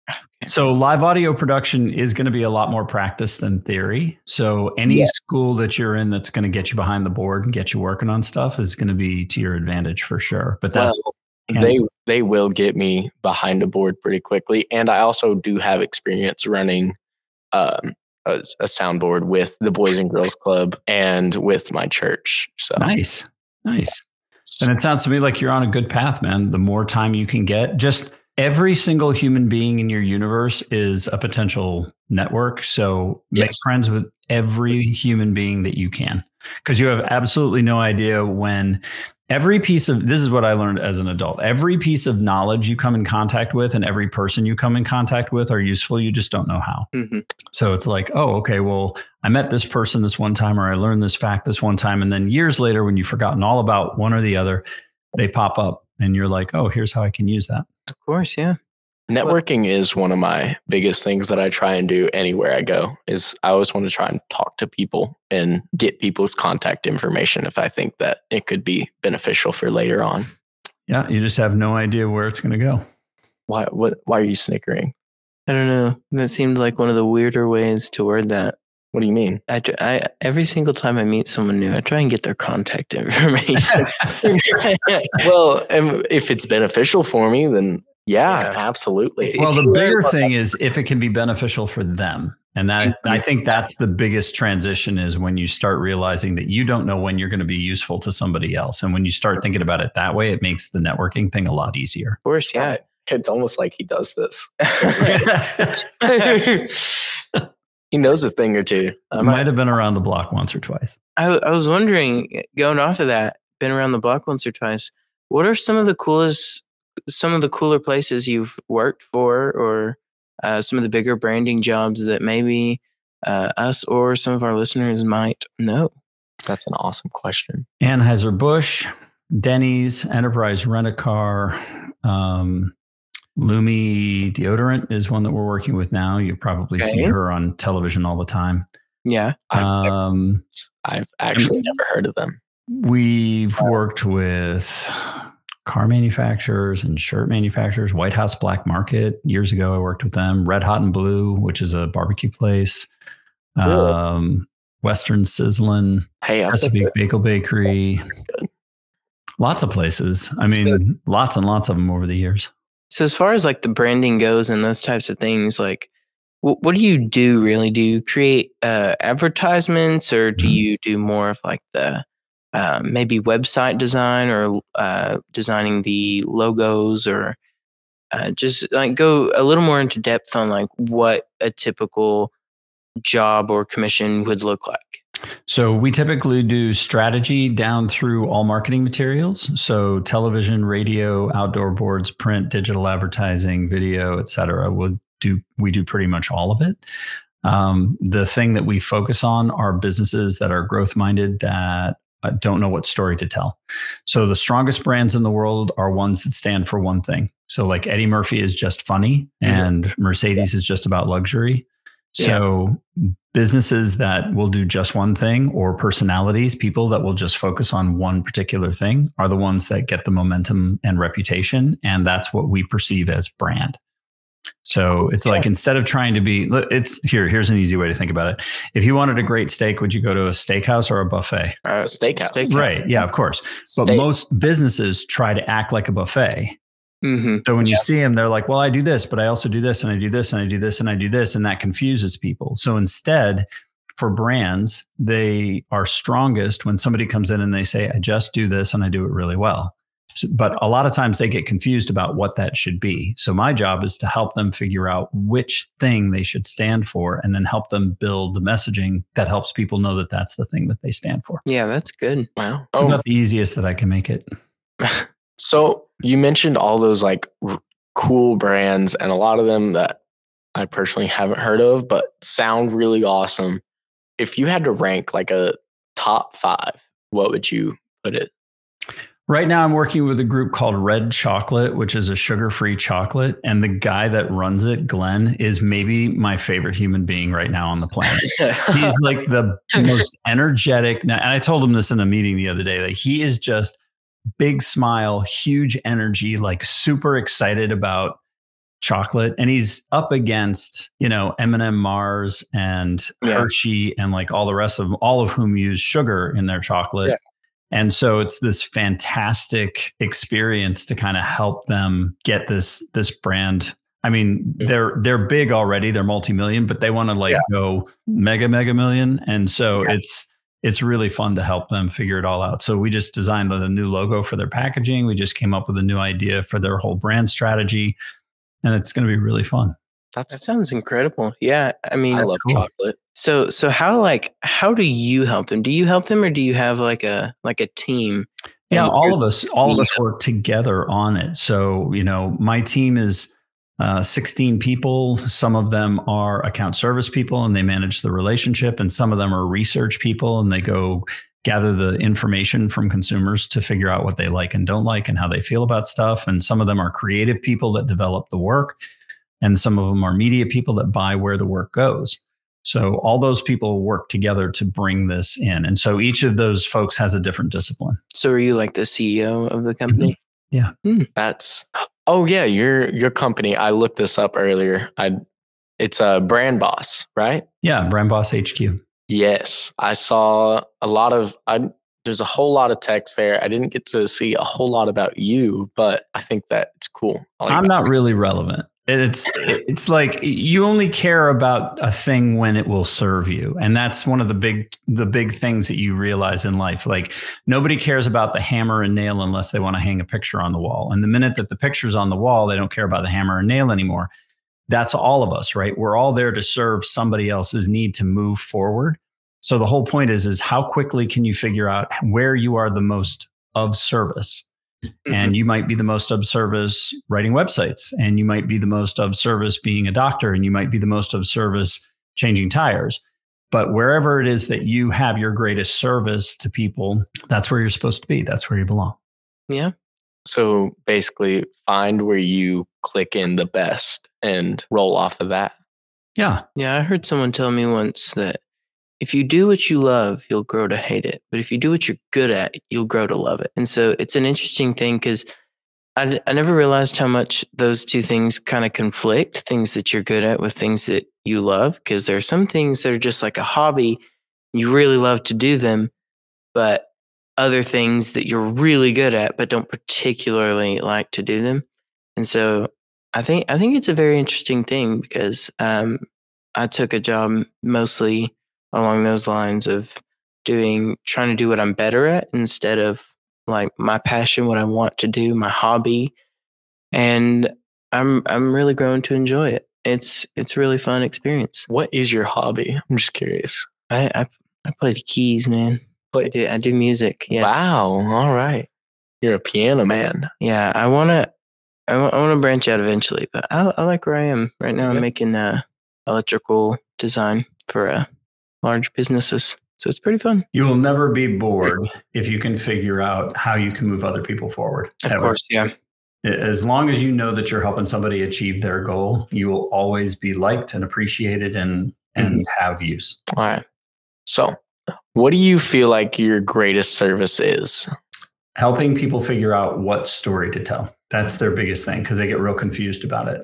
So live audio production is going to be a lot more practice than theory. So any Yeah. school that you're in that's going to get you behind the board and get you working on stuff is going to be to your advantage for sure. But that's well, hands- they they will get me behind the board pretty quickly, and I also do have experience running um, a, a soundboard with the Boys and Girls Club and with my church. So nice. Nice. And it sounds to me like you're on a good path, man. The more time you can get, just every single human being in your universe is a potential network. So make Yes. friends with every human being that you can, because you have absolutely no idea when every piece of this is what I learned as an adult. Every piece of knowledge you come in contact with and every person you come in contact with are useful. You just don't know how. Mhm. So it's like, oh, okay, well, I met this person this one time, or I learned this fact this one time. And then years later, when you've forgotten all about one or the other, they pop up and you're like, oh, here's how I can use that. Of course, yeah. Networking is one of my biggest things that I try and do anywhere I go. Is I always want to try and talk to people and get people's contact information if I think that it could be beneficial for later on. Yeah, you just have no idea where it's going to go. Why? What? Why are you snickering? I don't know. That seemed like one of the weirder ways to word that. What do you mean? I, I every single time I meet someone new, I try and get their contact information. Well, if it's beneficial for me, then yeah, yeah. absolutely. Well, the bigger thing is if it can be beneficial for them. And that I think that's the biggest transition is when you start realizing that you don't know when you're going to be useful to somebody else. And when you start thinking about it that way, it makes the networking thing a lot easier. Of course, yeah. It's almost like he does this. He knows a thing or two. I might have been around the block once or twice. I, I was wondering, going off of that, been around the block once or twice. What are some of the coolest, some of the cooler places you've worked for, or uh, some of the bigger branding jobs that maybe uh, us or some of our listeners might know? That's an awesome question. Anheuser-Busch, Denny's, Enterprise Rent-A-Car, um, Lumi Deodorant is one that we're working with now. You probably okay. see her on television all the time. Yeah. I've, um, never, I've actually never heard of them. We've worked with car manufacturers and shirt manufacturers. White House Black Market. Years ago, I worked with them. Red Hot and Blue, which is a barbecue place. Cool. Um, Western Sizzlin'. Hey, Chesapeake Bagel Bakery. Good. Lots of places. I mean, good. lots and lots of them over the years. So as far as like the branding goes and those types of things, like what, what do you do really? Do you create uh, advertisements, or do you do more of like the uh, maybe website design, or uh, designing the logos, or uh, just like go a little more into depth on like what a typical job or commission would look like? So we typically do strategy down through all marketing materials. So television, radio, outdoor boards, print, digital advertising, video, et cetera. We'll do, we do pretty much all of it. Um, the thing that we focus on are businesses that are growth minded, that don't know what story to tell. So the strongest brands in the world are ones that stand for one thing. So like Eddie Murphy is just funny, and mm-hmm. Mercedes yeah. is just about luxury. So yeah. businesses that will do just one thing, or personalities, people that will just focus on one particular thing, are the ones that get the momentum and reputation. And that's what we perceive as brand. So it's yeah. like, instead of trying to be, it's here, here's an easy way to think about it. If you wanted a great steak, would you go to a steakhouse or a buffet? Uh, steakhouse. steakhouse. Right. Yeah, of course. Steak. But most businesses try to act like a buffet. Mm-hmm. So when you yeah. see them, they're like, well, I do this, but I also do this, and I do this, and I do this, and I do this. And that confuses people. So instead, for brands, they are strongest when somebody comes in and they say, I just do this and I do it really well. So, but a lot of times they get confused about what that should be. So my job is to help them figure out which thing they should stand for, and then help them build the messaging that helps people know that that's the thing that they stand for. Yeah, that's good. Wow. It's oh. about the easiest that I can make it. So you mentioned all those like r- cool brands, and a lot of them that I personally haven't heard of, but sound really awesome. If you had to rank like a top five, what would you put it? Right now, I'm working with a group called Red Chocolate, which is a sugar-free chocolate. And the guy that runs it, Glenn, is maybe my favorite human being right now on the planet. He's like the most energetic. And I told him this in a meeting the other day. Like, he is just big smile, huge energy, like super excited about chocolate. And he's up against, you know, M and M, Mars, and yeah. Hershey, and like all the rest of them, all of whom use sugar in their chocolate. Yeah. And so it's this fantastic experience to kind of help them get this, this brand. I mean, they're, they're big already, they're multi-million, but they want to like yeah. go mega, mega million. And so yeah. it's, it's really fun to help them figure it all out. So we just designed the new logo for their packaging. We just came up with a new idea for their whole brand strategy, and it's going to be really fun. That's, that sounds incredible. Yeah. I mean, I love cool. chocolate. So, so how, like, how do you help them? Do you help them, or do you have like a, like a team? Yeah. All of us, all of us work together on it. So, you know, my team is uh, sixteen people. Some of them are account service people, and they manage the relationship. And some of them are research people, and they go gather the information from consumers to figure out what they like and don't like and how they feel about stuff. And some of them are creative people that develop the work. and some of them are media people that buy where the work goes. So all those people work together to bring this in. And so each of those folks has a different discipline. So are you like the C E O of the company? Mm-hmm. Yeah. Hmm. That's, oh yeah, your your company. I looked this up earlier. I, it's a Brand Boss, right? Yeah, Brand Boss H Q. Yes. I saw a lot of, I, there's a whole lot of text there. I didn't get to see a whole lot about you, but I think that it's cool. Like I'm that. not really relevant. It's it's like you only care about a thing when it will serve you. And that's one of the big the big things that you realize in life. Like nobody cares about the hammer and nail unless they want to hang a picture on the wall. And the minute that the picture's on the wall, they don't care about the hammer and nail anymore. That's all of us, right? We're all there to serve somebody else's need to move forward. So the whole point is, is how quickly can you figure out where you are the most of service? Mm-hmm. And you might be the most of service writing websites, and you might be the most of service being a doctor, and you might be the most of service changing tires. But wherever it is that you have your greatest service to people, that's where you're supposed to be. That's where you belong. Yeah. So basically find where you click in the best and roll off of that. Yeah. Yeah. I heard someone tell me once that if you do what you love, you'll grow to hate it. But if you do what you're good at, you'll grow to love it. And so it's an interesting thing because I, I never realized how much those two things kind of conflict, things that you're good at with things that you love. Because there are some things that are just like a hobby. You really love to do them, but other things that you're really good at, but don't particularly like to do them. And so I think I think it's a very interesting thing because um, I took a job mostly along those lines of doing, trying to do what I'm better at instead of like my passion, what I want to do, my hobby. And I'm, I'm really growing to enjoy it. It's, it's a really fun experience. What is your hobby? I'm just curious. I, I, I play the keys, man. I do, I do music. Yes. Wow. All right. You're a piano man. Yeah. I want to, I want to branch out eventually, but I, I like where I am right now. Yeah. I'm making uh electrical design for uh, large businesses. So it's pretty fun. You will never be bored if you can figure out how you can move other people forward. Of Ever. course, yeah. As long as you know that you're helping somebody achieve their goal, you will always be liked and appreciated and, and mm-hmm. have use. All right. So what do you feel like your greatest service is? Helping people figure out what story to tell. That's their biggest thing because they get real confused about it.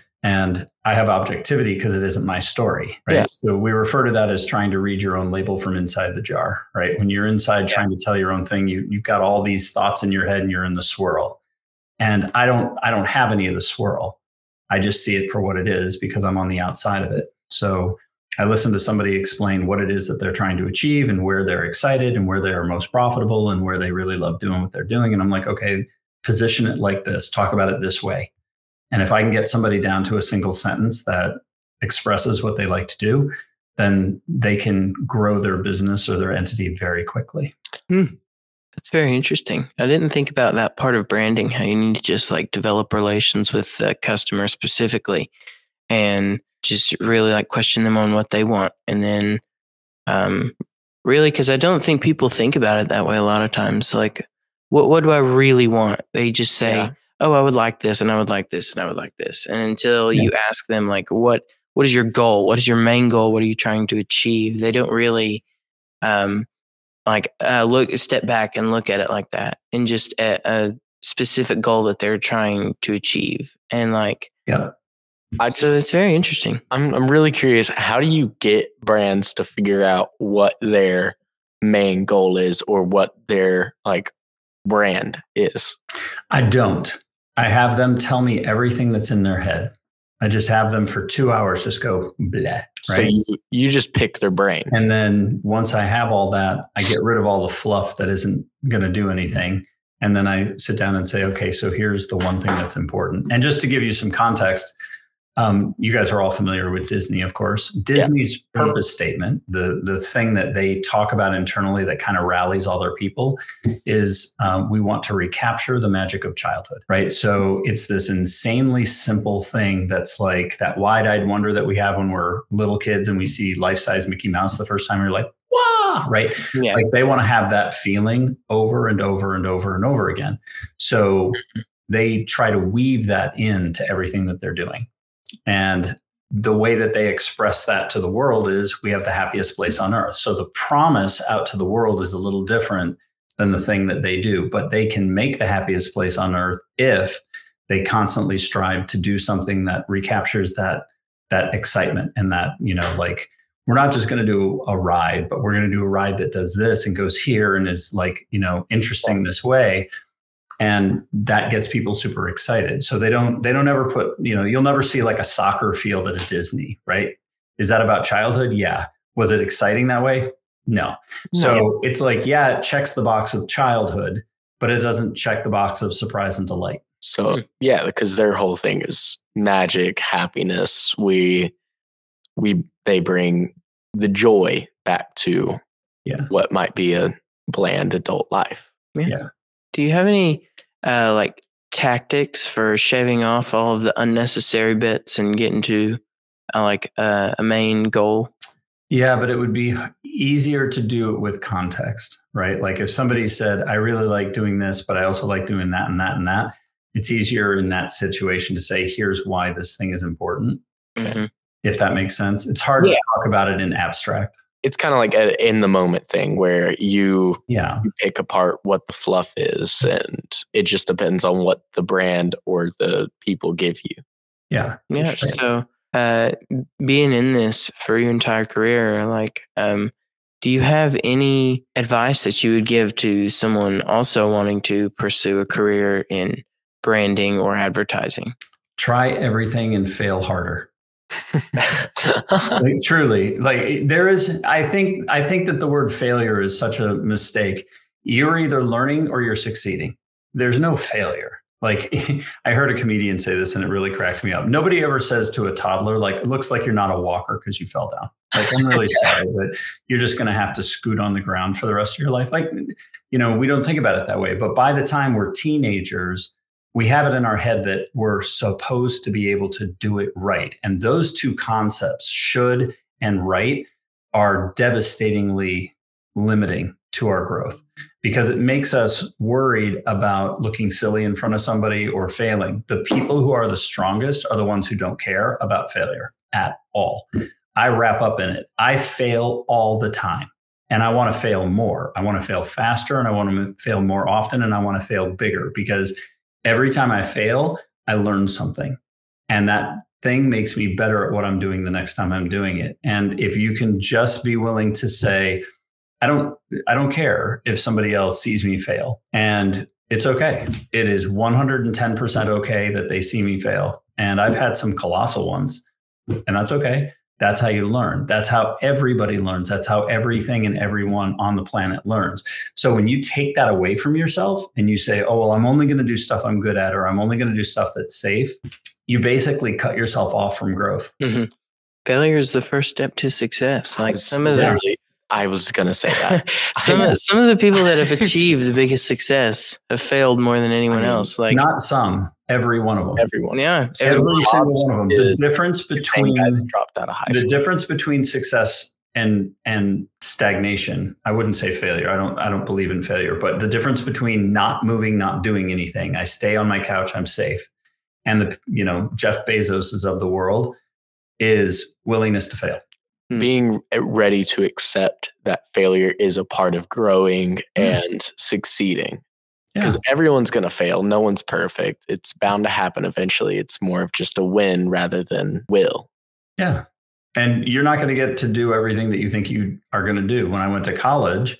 And I have objectivity because it isn't my story, right? Yeah. So we refer to that as trying to read your own label from inside the jar, right? When you're inside yeah. trying to tell your own thing, you, you've got all these thoughts in your head and you're in the swirl. And I don't, I don't have any of the swirl. I just see it for what it is because I'm on the outside of it. So I listen to somebody explain what it is that they're trying to achieve and where they're excited and where they are most profitable and where they really love doing what they're doing. And I'm like, okay, position it like this, talk about it this way. And if I can get somebody down to a single sentence that expresses what they like to do, then they can grow their business or their entity very quickly. Hmm. That's very interesting. I didn't think about that part of branding, how you need to just like develop relations with the customer specifically and just really like question them on what they want. And then um, really, because I don't think people think about it that way a lot of times. Like, what, what do I really want? They just say, yeah. oh, I would like this and I would like this and I would like this. And until yeah. you ask them like, what, what is your goal? What is your main goal? What are you trying to achieve? They don't really um, like uh, look, step back and look at it like that and just a, a specific goal that they're trying to achieve. And like, yeah. I just, so it's very interesting. I'm I'm really curious. How do you get brands to figure out what their main goal is or what their like brand is? I don't. I have them tell me everything that's in their head. I just have them for two hours just go bleh. Right? So you, you just pick their brain. And then once I have all that, I get rid of all the fluff that isn't going to do anything. And then I sit down and say, okay, so here's the one thing that's important. And just to give you some context, Um, you guys are all familiar with Disney, of course. Disney's yeah. purpose statement, the, the thing that they talk about internally that kind of rallies all their people is um, we want to recapture the magic of childhood, right? So it's this insanely simple thing that's like that wide-eyed wonder that we have when we're little kids and we see life-size Mickey Mouse the first time. We're like, wow, right? Yeah. Like they want to have that feeling over and over and over and over again. So they try to weave that into everything that they're doing. And the way that they express that to the world is we have the happiest place on earth. So the promise out to the world is a little different than the thing that they do, but they can make the happiest place on earth if they constantly strive to do something that recaptures that, that excitement and that, you know, like, we're not just going to do a ride, but we're going to do a ride that does this and goes here and is like, you know, interesting this way. And that gets people super excited. So they don't, they don't ever put, you know, you'll never see like a soccer field at a Disney, right? Is that about childhood? Yeah. Was it exciting that way? No. So no. It's like, yeah, it checks the box of childhood, but it doesn't check the box of surprise and delight. So yeah, because their whole thing is magic, happiness. We, we, they bring the joy back to yeah. what might be a bland adult life. Yeah. yeah. Do you have any uh, like tactics for shaving off all of the unnecessary bits and getting to uh, like uh, a main goal? Yeah, but it would be easier to do it with context, right? Like if somebody said, I really like doing this, but I also like doing that and that and that. It's easier in that situation to say, here's why this thing is important. Mm-hmm. If that makes sense. It's hard yeah. to talk about it in abstract. It's kind of like an in the moment thing where you, yeah. you pick apart what the fluff is, and it just depends on what the brand or the people give you. Yeah. Yeah. So uh, being in this for your entire career, like, um, do you have any advice that you would give to someone also wanting to pursue a career in branding or advertising? Try everything and fail harder. Like, truly, like there is, I think, I think that the word failure is such a mistake. You're either learning or you're succeeding. There's no failure. Like I heard a comedian say this and it really cracked me up. Nobody ever says to a toddler, like, it looks like you're not a walker because you fell down. Like, I'm really sorry, but you're just going to have to scoot on the ground for the rest of your life. Like, you know, we don't think about it that way. But by the time we're teenagers, we have it in our head that we're supposed to be able to do it right. And those two concepts, should and right, are devastatingly limiting to our growth because it makes us worried about looking silly in front of somebody or failing. The people who are the strongest are the ones who don't care about failure at all. I wrap up in it. I fail all the time. And I want to fail more. I want to fail faster and I want to fail more often and I want to fail bigger because every time I fail, I learn something. And that thing makes me better at what I'm doing the next time I'm doing it. And if you can just be willing to say, I don't, I don't care if somebody else sees me fail. And it's okay. It is one hundred ten percent okay that they see me fail. And I've had some colossal ones, and that's okay. That's how you learn. That's how everybody learns. That's how everything and everyone on the planet learns. So when you take that away from yourself and you say, oh, well, I'm only going to do stuff I'm good at, or I'm only going to do stuff that's safe, you basically cut yourself off from growth. Mm-hmm. Failure is the first step to success. Like some of the, yeah. I was going to say that. some, of, some of the people that have achieved the biggest success have failed more than anyone I mean, else. Like not some. Every one of them. Everyone. Yeah. Every single one of them. The difference between the, dropped out of high the school. difference between success and and stagnation. I wouldn't say failure. I don't I don't believe in failure, but the difference between not moving, not doing anything. I stay on my couch, I'm safe. And the you know, Jeff Bezos's of the world is willingness to fail. Being ready to accept that failure is a part of growing Mm. and succeeding. Yeah. Because everyone's going to fail. No one's perfect. It's bound to happen eventually. It's more of just a win rather than will. Yeah. And you're not going to get to do everything that you think you are going to do. When I went to college,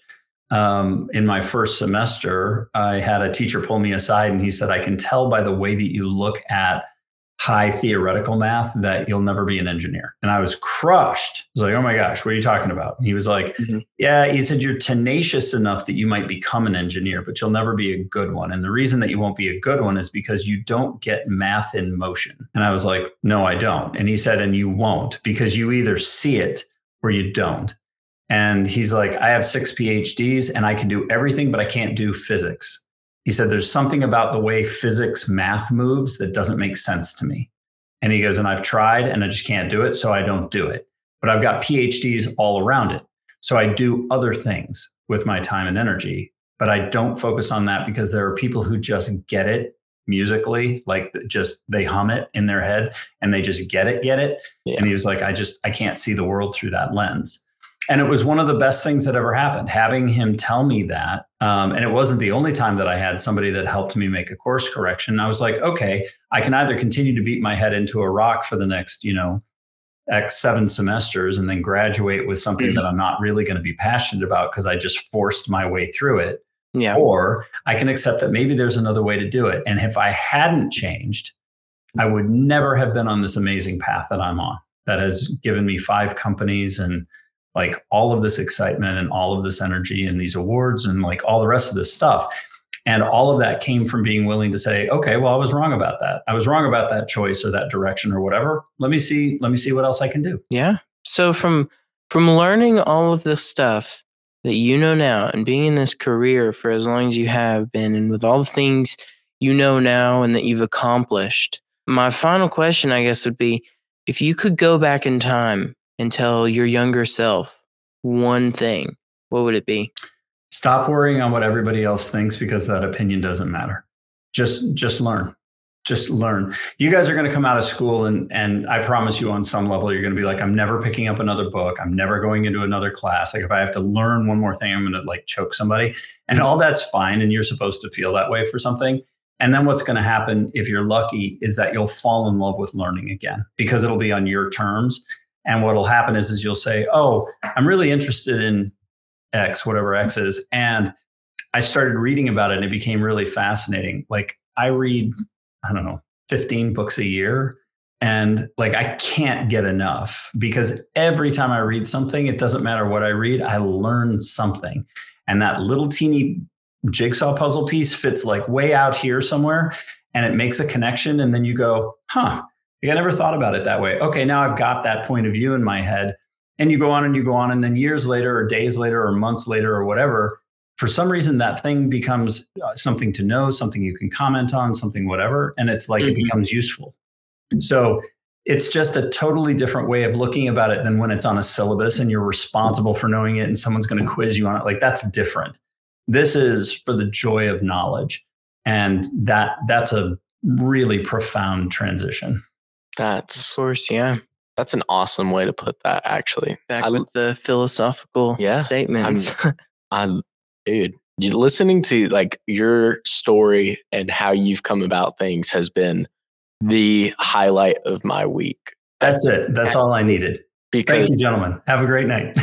um, in my first semester, I had a teacher pull me aside and he said, I can tell by the way that you look at high theoretical math that you'll never be an engineer. And I was crushed. I was like, oh my gosh, what are you talking about? And he was like, mm-hmm. yeah, he said, you're tenacious enough that you might become an engineer, but you'll never be a good one. And the reason that you won't be a good one is because you don't get math in motion. And I was like, no, I don't. And he said, and you won't, because you either see it or you don't. And he's like, I have six P H Ds and I can do everything, but I can't do physics. He said, there's something about the way physics math moves that doesn't make sense to me. And he goes, and I've tried and I just can't do it. So I don't do it, but I've got P H Ds all around it. So I do other things with my time and energy, but I don't focus on that because there are people who just get it musically, like just they hum it in their head and they just get it, get it. Yeah. And he was like, I just, I can't see the world through that lens. And it was one of the best things that ever happened, having him tell me that. Um, and it wasn't the only time that I had somebody that helped me make a course correction. I was like, okay, I can either continue to beat my head into a rock for the next, you know, X seven semesters and then graduate with something mm-hmm. that I'm not really going to be passionate about because I just forced my way through it. Yeah. Or I can accept that maybe there's another way to do it. And if I hadn't changed, I would never have been on this amazing path that I'm on that has given me five companies and like all of this excitement and all of this energy and these awards and like all the rest of this stuff. And all of that came from being willing to say, okay, well, I was wrong about that. I was wrong about that choice or that direction or whatever. Let me see, let me see what else I can do. Yeah. So from from learning all of this stuff that you know now and being in this career for as long as you have been and with all the things you know now and that you've accomplished, my final question, I guess, would be if you could go back in time and tell your younger self one thing, what would it be? Stop worrying on what everybody else thinks because that opinion doesn't matter. Just, just learn. Just learn. You guys are going to come out of school and, and I promise you on some level, you're going to be like, I'm never picking up another book. I'm never going into another class. Like if I have to learn one more thing, I'm going to like choke somebody and all that's fine. And you're supposed to feel that way for something. And then what's going to happen if you're lucky is that you'll fall in love with learning again because it'll be on your terms. And what'll happen is, is you'll say, oh, I'm really interested in X, whatever X is. And I started reading about it and it became really fascinating. Like I read, I don't know, fifteen books a year. And like, I can't get enough because every time I read something, it doesn't matter what I read, I learn something. And that little teeny jigsaw puzzle piece fits like way out here somewhere and it makes a connection. And then you go, huh, I never thought about it that way. Okay, now I've got that point of view in my head. And you go on and you go on. And then years later or days later or months later or whatever, for some reason, that thing becomes something to know, something you can comment on, something whatever. And it's like, mm-hmm. it becomes useful. So it's just a totally different way of looking about it than when it's on a syllabus and you're responsible for knowing it and someone's going to quiz you on it. Like that's different. This is for the joy of knowledge. And that that's a really profound transition. That's, of course, yeah. That's an awesome way to put that, actually. Back I, with the philosophical yeah, statements. I, dude, you listening to like your story and how you've come about things has been the highlight of my week. That's it. That's all I needed. Because thank you, gentlemen. Have a great night.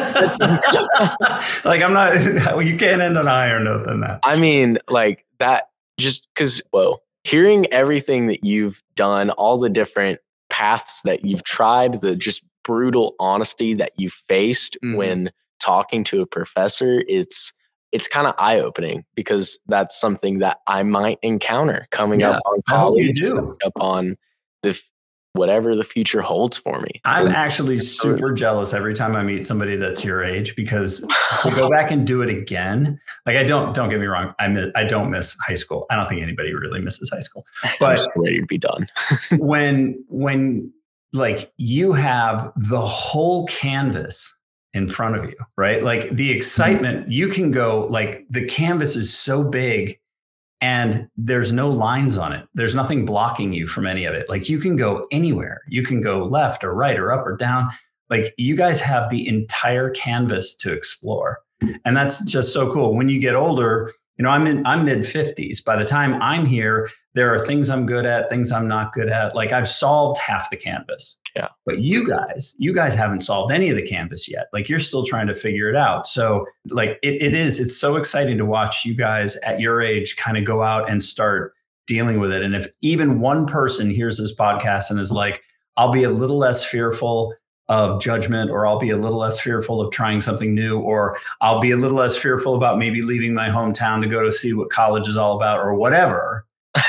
Like I'm not, you can't end on a higher note than that. I mean, like that just because, whoa, hearing everything that you've done, all the different paths that you've tried, the just brutal honesty that you faced mm-hmm. when talking to a professor, it's it's kind of eye-opening because that's something that I might encounter coming yeah, up on college, coming up on the whatever the future holds for me. I'm actually super jealous every time I meet somebody that's your age because to go back and do it again, like I don't don't get me wrong, I miss, I don't miss high school. I don't think anybody really misses high school. But I'm just ready to be done. when when like you have the whole canvas in front of you, right? Like the excitement, you can go like the canvas is so big and there's no lines on it. There's nothing blocking you from any of it. Like you can go anywhere. You can go left or right or up or down. Like you guys have the entire canvas to explore. And that's just so cool. When you get older, you know, I'm in, I'm mid fifties. By the time I'm here, there are things I'm good at, things I'm not good at. Like I've solved half the canvas. Yeah. But you guys, you guys haven't solved any of the canvas yet. Like you're still trying to figure it out. So like it, it is, it's so exciting to watch you guys at your age kind of go out and start dealing with it. And if even one person hears this podcast and is like, I'll be a little less fearful of judgment, or I'll be a little less fearful of trying something new, or I'll be a little less fearful about maybe leaving my hometown to go to see what college is all about or whatever.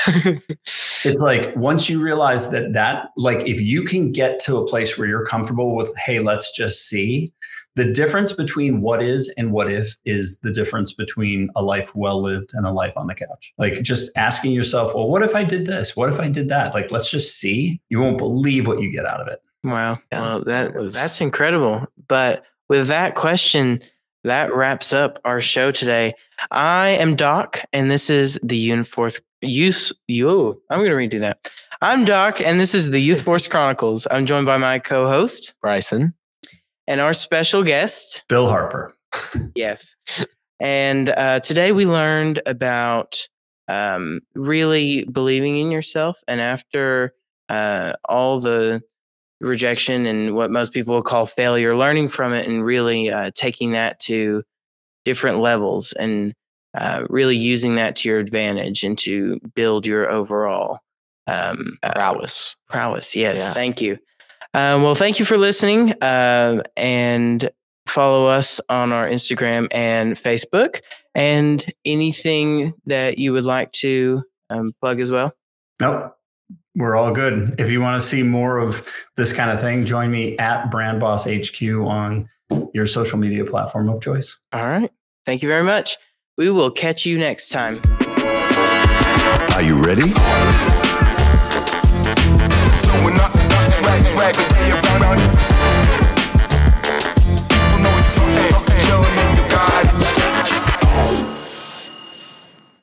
It's like once you realize that that like if you can get to a place where you're comfortable with, hey, let's just see, the difference between what is and what if is the difference between a life well lived and a life on the couch. Like just asking yourself, well, what if I did this? What if I did that? Like, let's just see. You won't believe what you get out of it. Wow. Yeah, well, that was... that's incredible. But with that question, that wraps up our show today. I am Doc, and this is the Uniforth Youth, yo, I'm going to redo that. I'm Doc, and this is the Youth Force Chronicles. I'm joined by my co-host, Bryson. And our special guest, Bill Harper. Yes. And uh, today we learned about um, really believing in yourself. And after uh, all the rejection and what most people would call failure, learning from it and really uh, taking that to different levels and uh, really using that to your advantage and to build your overall um, uh, prowess. Prowess, yes. Yeah. Thank you. Um, well, thank you for listening, uh, and follow us on our Instagram and Facebook. And anything that you would like to um, plug as well? Nope. We're all good. If you want to see more of this kind of thing, join me at Brand Boss H Q on your social media platform of choice. All right. Thank you very much. We will catch you next time. Are you ready?